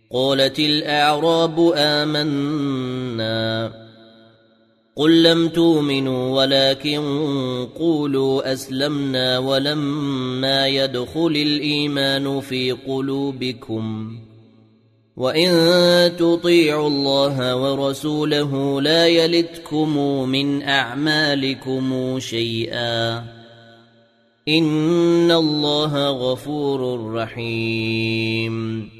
قالت الأعراب آمنا قل لم تؤمنوا ولكن قولوا أسلمنا ولما يدخل الإيمان في قلوبكم وإن تطيعوا الله ورسوله لا يلتكم من أعمالكم شيئا إن الله غفور رحيم